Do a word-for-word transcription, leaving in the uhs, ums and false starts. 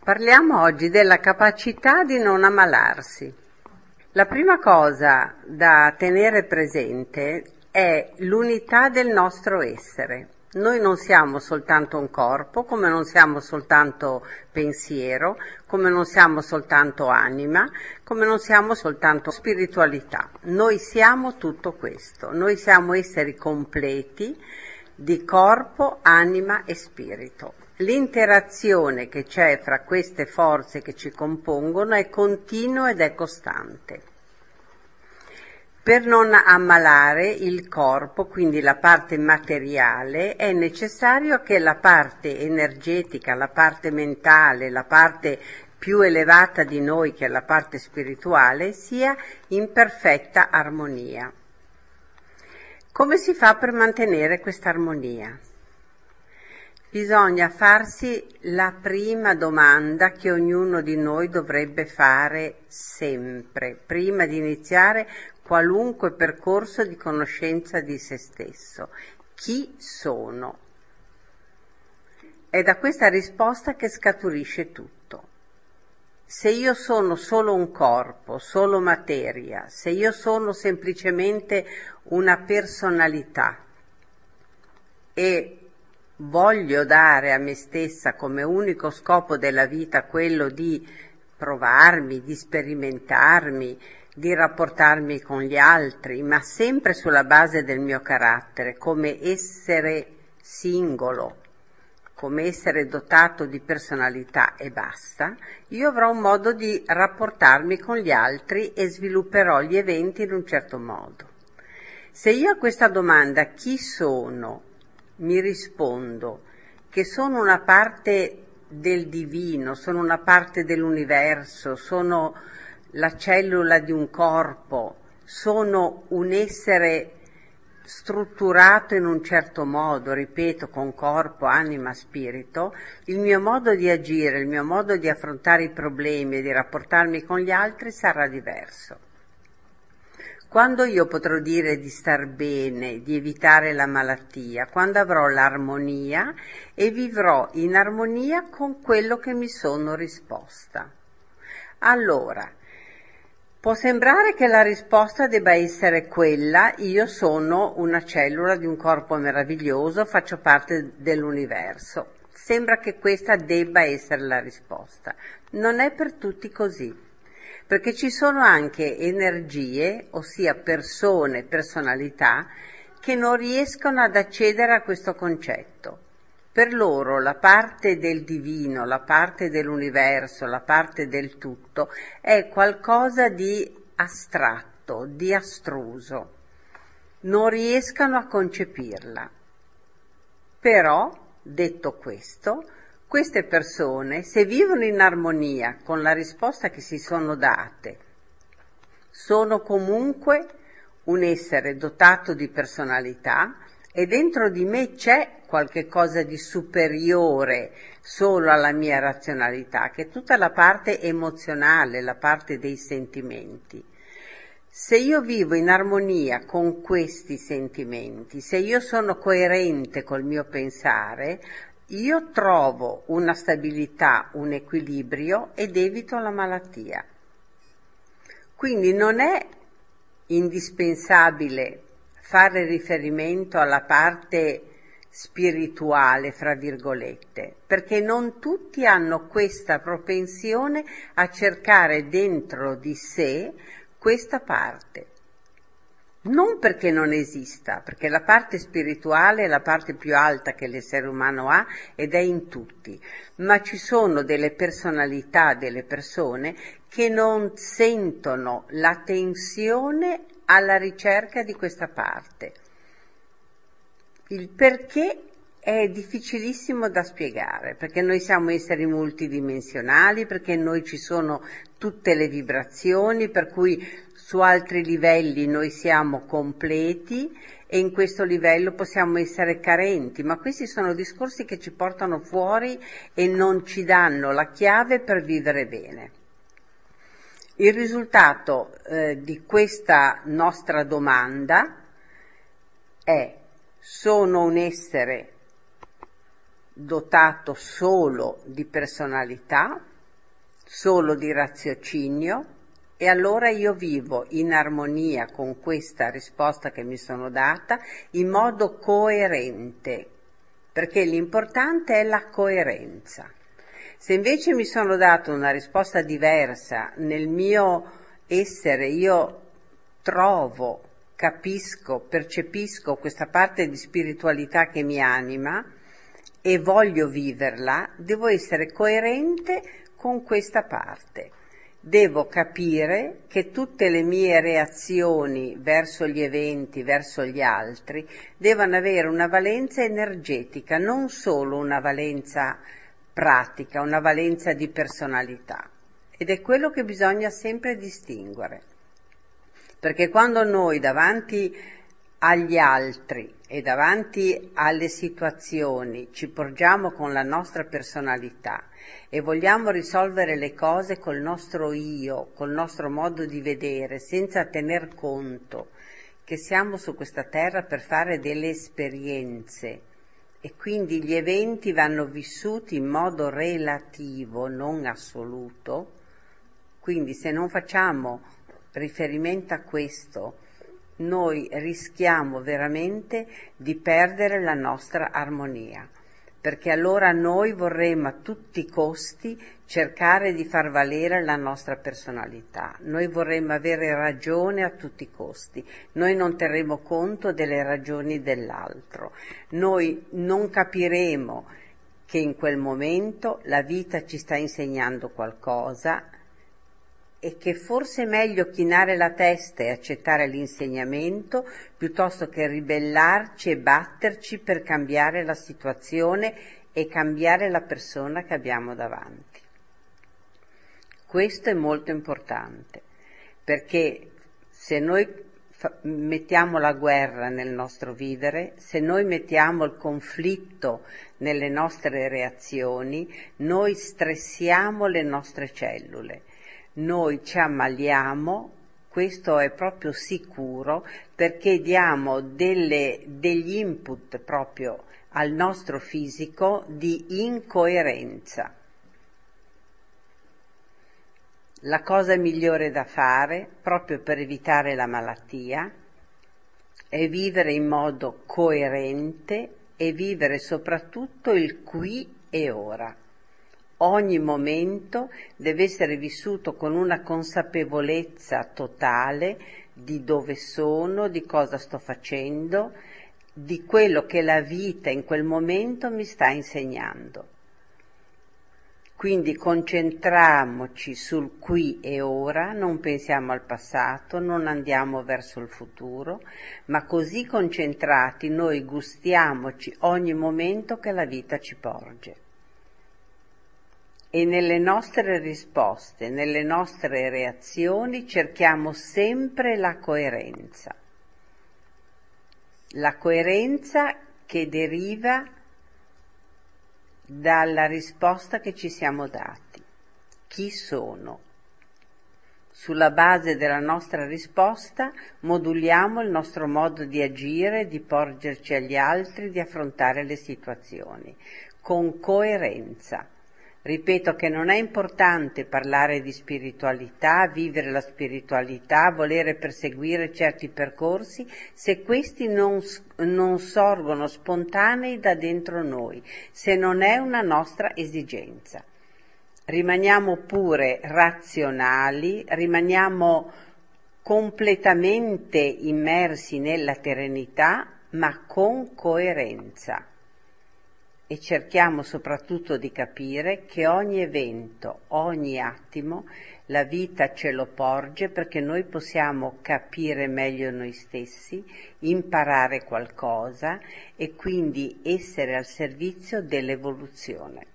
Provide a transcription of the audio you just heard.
Parliamo oggi della capacità di non ammalarsi. La prima cosa da tenere presente è l'unità del nostro essere. Noi non siamo soltanto un corpo, come non siamo soltanto pensiero, come non siamo soltanto anima, come non siamo soltanto spiritualità. Noi siamo tutto questo. Noi siamo esseri completi di corpo, anima e spirito. L'interazione che c'è fra queste forze che ci compongono è continua ed è costante. Per non ammalare il corpo, quindi la parte materiale, è necessario che la parte energetica, la parte mentale, la parte più elevata di noi, che è la parte spirituale, sia in perfetta armonia. Come si fa per mantenere questa armonia? Bisogna farsi la prima domanda che ognuno di noi dovrebbe fare sempre, prima di iniziare qualunque percorso di conoscenza di se stesso. Chi sono? È da questa risposta che scaturisce tutto. Se io sono solo un corpo, solo materia, se io sono semplicemente una personalità e voglio dare a me stessa come unico scopo della vita quello di provarmi, di sperimentarmi, di rapportarmi con gli altri, ma sempre sulla base del mio carattere, come essere singolo, come essere dotato di personalità e basta, io avrò un modo di rapportarmi con gli altri e svilupperò gli eventi in un certo modo. Se io a questa domanda, chi sono, mi rispondo che sono una parte del divino, sono una parte dell'universo, sono la cellula di un corpo, sono un essere strutturato in un certo modo, ripeto, con corpo, anima, spirito, il mio modo di agire, il mio modo di affrontare i problemi e di rapportarmi con gli altri sarà diverso. Quando io potrò dire di star bene, di evitare la malattia, quando avrò l'armonia e vivrò in armonia con quello che mi sono risposta. Allora, può sembrare che la risposta debba essere quella: io sono una cellula di un corpo meraviglioso, faccio parte dell'universo. Sembra che questa debba essere la risposta. Non è per tutti così. Perché ci sono anche energie, ossia persone, personalità, che non riescono ad accedere a questo concetto. Per loro la parte del divino, la parte dell'universo, la parte del tutto è qualcosa di astratto, di astruso. Non riescono a concepirla. Però, detto questo, queste persone, se vivono in armonia con la risposta che si sono date, sono comunque un essere dotato di personalità e dentro di me c'è qualche cosa di superiore solo alla mia razionalità, che è tutta la parte emozionale, la parte dei sentimenti. Se io vivo in armonia con questi sentimenti, se io sono coerente col mio pensare, io trovo una stabilità, un equilibrio ed evito la malattia. Quindi non è indispensabile fare riferimento alla parte spirituale, fra virgolette, perché non tutti hanno questa propensione a cercare dentro di sé questa parte. Non perché non esista, perché la parte spirituale è la parte più alta che l'essere umano ha ed è in tutti, ma ci sono delle personalità, delle persone che non sentono la tensione alla ricerca di questa parte. Il perché è difficilissimo da spiegare, perché noi siamo esseri multidimensionali, perché in noi ci sono tutte le vibrazioni, per cui su altri livelli noi siamo completi e in questo livello possiamo essere carenti, ma questi sono discorsi che ci portano fuori e non ci danno la chiave per vivere bene. Il risultato eh, di questa nostra domanda è: sono un essere dotato solo di personalità solo di raziocinio, e allora io vivo in armonia con questa risposta che mi sono data in modo coerente, perché l'importante è la coerenza. Se invece mi sono dato una risposta diversa nel mio essere, io trovo, capisco, percepisco questa parte di spiritualità che mi anima e voglio viverla, devo essere coerente con questa parte. Devo capire che tutte le mie reazioni verso gli eventi, verso gli altri, devono avere una valenza energetica, non solo una valenza pratica, una valenza di personalità. Ed è quello che bisogna sempre distinguere. Perché quando noi davanti agli altri e davanti alle situazioni ci porgiamo con la nostra personalità e vogliamo risolvere le cose col nostro io, col nostro modo di vedere, senza tener conto che siamo su questa terra per fare delle esperienze e quindi gli eventi vanno vissuti in modo relativo, non assoluto, quindi se non facciamo riferimento a questo, noi rischiamo veramente di perdere la nostra armonia, perché allora noi vorremmo a tutti i costi cercare di far valere la nostra personalità, noi vorremmo avere ragione a tutti i costi, noi non terremo conto delle ragioni dell'altro, noi non capiremo che in quel momento la vita ci sta insegnando qualcosa e che forse è meglio chinare la testa e accettare l'insegnamento piuttosto che ribellarci e batterci per cambiare la situazione e cambiare la persona che abbiamo davanti. Questo è molto importante, perché se noi fa- mettiamo la guerra nel nostro vivere, se noi mettiamo il conflitto nelle nostre reazioni, noi stressiamo le nostre cellule. Noi ci ammaliamo, questo è proprio sicuro, perché diamo delle, degli input proprio al nostro fisico di incoerenza. La cosa migliore da fare, proprio per evitare la malattia, è vivere in modo coerente e vivere soprattutto il qui e ora. Ogni momento deve essere vissuto con una consapevolezza totale di dove sono, di cosa sto facendo, di quello che la vita in quel momento mi sta insegnando. Quindi concentriamoci sul qui e ora, non pensiamo al passato, non andiamo verso il futuro, ma così concentrati noi gustiamoci ogni momento che la vita ci porge. E nelle nostre risposte, nelle nostre reazioni cerchiamo sempre la coerenza. La coerenza che deriva dalla risposta che ci siamo dati. Chi sono? Sulla base della nostra risposta moduliamo il nostro modo di agire, di porgerci agli altri, di affrontare le situazioni, con coerenza. Ripeto che non è importante parlare di spiritualità, vivere la spiritualità, volere perseguire certi percorsi, se questi non, non sorgono spontanei da dentro noi, se non è una nostra esigenza. Rimaniamo pure razionali, rimaniamo completamente immersi nella serenità, ma con coerenza. E cerchiamo soprattutto di capire che ogni evento, ogni attimo, la vita ce lo porge perché noi possiamo capire meglio noi stessi, imparare qualcosa e quindi essere al servizio dell'evoluzione.